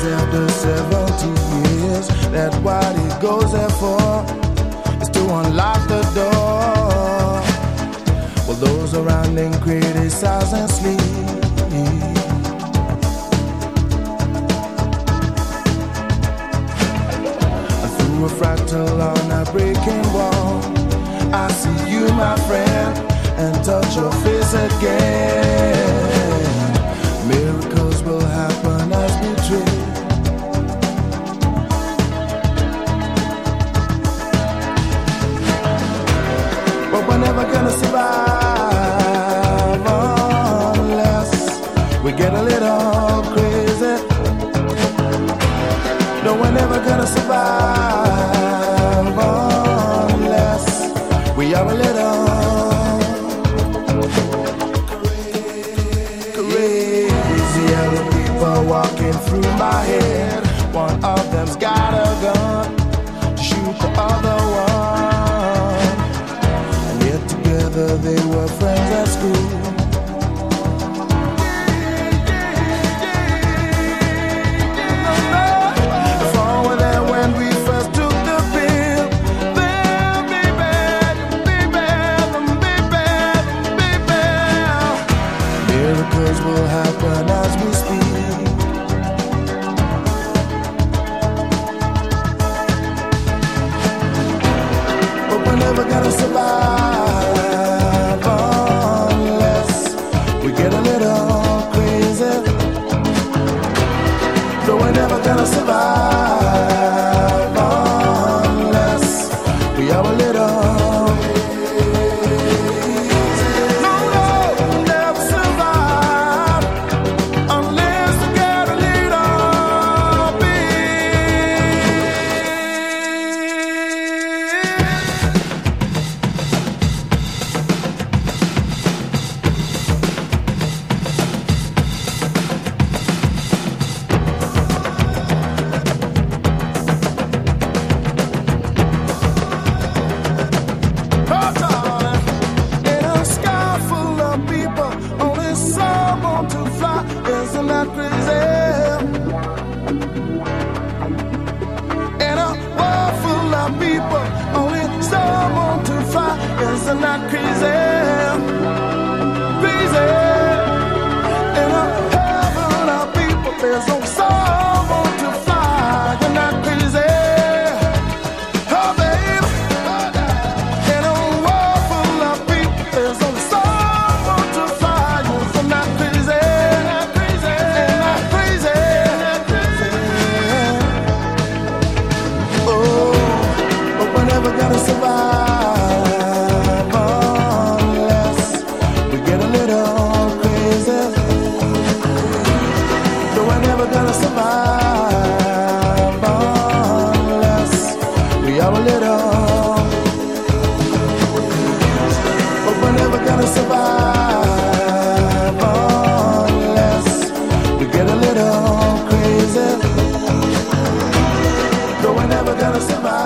after 70 years. That's what he goes there for, is to unlock the door. Well, those around him criticize and sleep. A fractal on a breaking wall, I see you, my friend, and touch your face again. Miracles will happen as we dream. But we're never gonna survive unless we get a little crazy. No, we're never gonna survive unless we are a little crazy. Other people walking through my head. One of them's got a gun to shoot the other one. And yet together they were friends at school. Miracles will happen as we speak. But we're never gonna survive unless we get a little crazy. So we're never gonna survive unless we are a little. Isn't that crazy? In a world full of people, only someone to fly. Isn't that crazy? Crazy. In a heaven of people, there's only someone to fly. Isn't that crazy? Oh, baby. In a world full of people, there's only someone to fly. Isn't that crazy? Gonna survive unless we get a little crazy. No, we're never gonna survive unless we are a little. But we're never gonna survive unless we get a little crazy. No, we're never gonna survive.